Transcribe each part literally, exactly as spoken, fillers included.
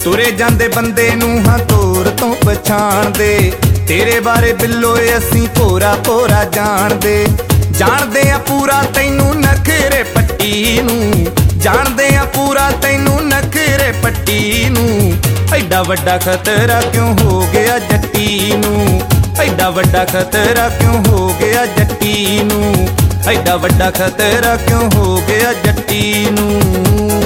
तुरे जांदे बंदे नूं हां तोर तो पछाणदे, तेरे बारे बिल्लोए असीं भोरा भोरा जाणदे। जाणदे आ पूरा तैनूं नखरे पट्टी नूं, जाणदे आ पूरा तैनूं नखरे पट्टी नूं। ऐडा वड्डा खतरा क्यों हो गया जट्टी नूं, ऐडा वड्डा खतरा क्यों हो गया जट्टी नूं, ऐडा वड्डा खतरा क्यों हो गया जट्टी नूं।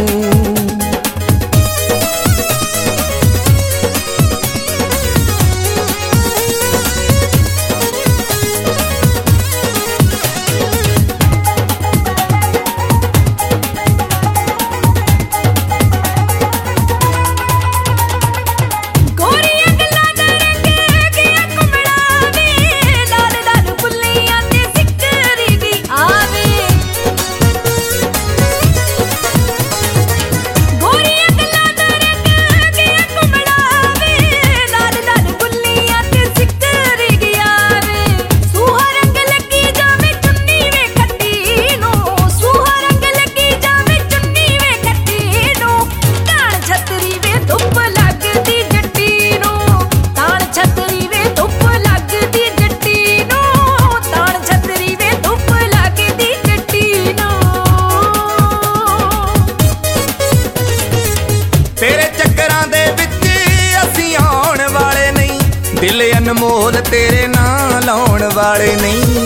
दिल अनमोल तेरे नाल लाउण वाले नहीं,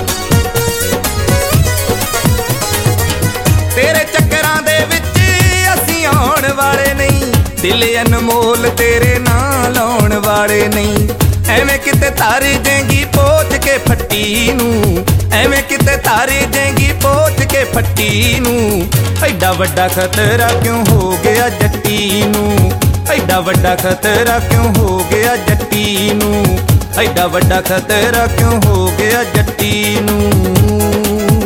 तेरे चक्करां दे विच असीं आउण वाले नहीं। दिल अनमोल तेरे नाल लाउण वाले नहीं। एवें किते तारी देंगी पोच के फट्टी नूं, एवें किते तारी देंगी पोच के फट्टी नूं। ऐडा वड्डा खतरा क्यों हो गया जट्टी नूं, ऐडा वड्डा खतरा क्यों हो गया जट्टी नूं, ऐडा वड्डा खतरा क्यों हो गया जट्टी नूं।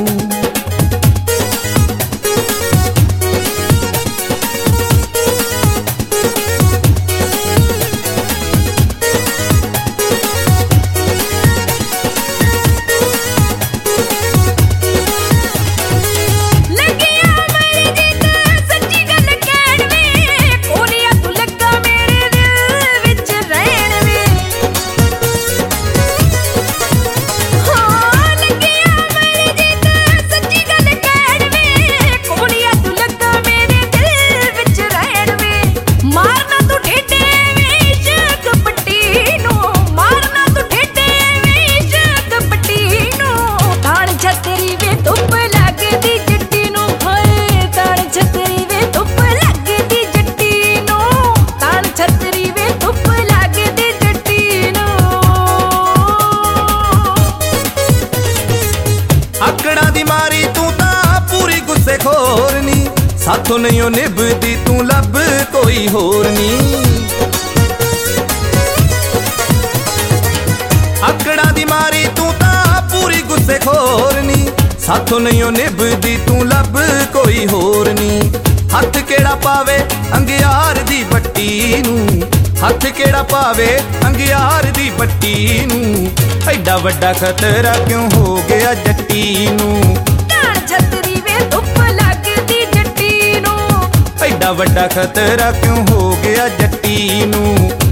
आकड़ा दी मारी तू तां पूरी गुस्से खोरनी, साथों नहीं ओ निभदी तू लब कोई होर नी। आकड़ा दी मारी तू तां पूरी गुस्से खोरनी, साथों नहीं ओ निभदी तू लब कोई होर नी। हथ केड़ा पावे अंगियार दी बट्टी नूं, हथ केड़ा पावे अंगियार दी बट्टी नूं। ऐडा वड्डा खतरा क्यों हो गया जट्टी नूं, नाल छतरी वे धुप लगदी जट्टी नूं। ऐडा वड्डा खतरा क्यों हो गया जट्टी नूं।